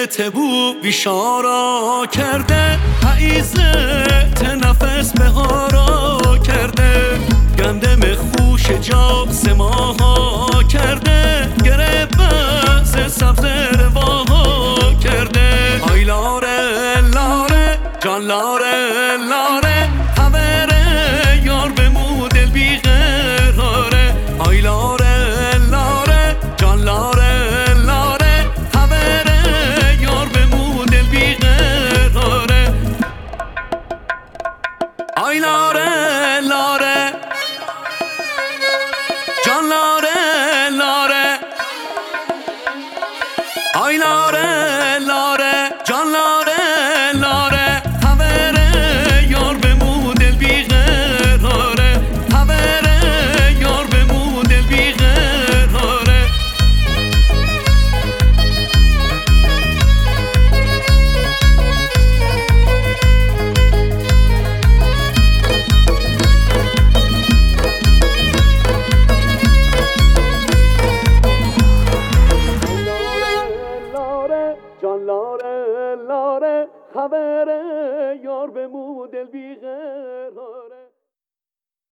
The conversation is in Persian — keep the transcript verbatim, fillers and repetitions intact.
تبو بیشارا کرده، حیزت نفس بهارا کرده، گندم خوش جاب سماها کرده، گره بس سبز رواها کرده. آی لاره لاره جان لاره لاره، خبره یار بمو دل بی قراره. آی لاره لاره جان لاره لاره، خبره یار بمو دل بی قراره. آی لاره لاره جان لاره لاره، آی لاره لاره جان لاره لاره، خبره یار بمو دل بی قراره، خبره یار بمو دل بی قراره. جان لاره لاره، خبره یار بمو دل بی قراره.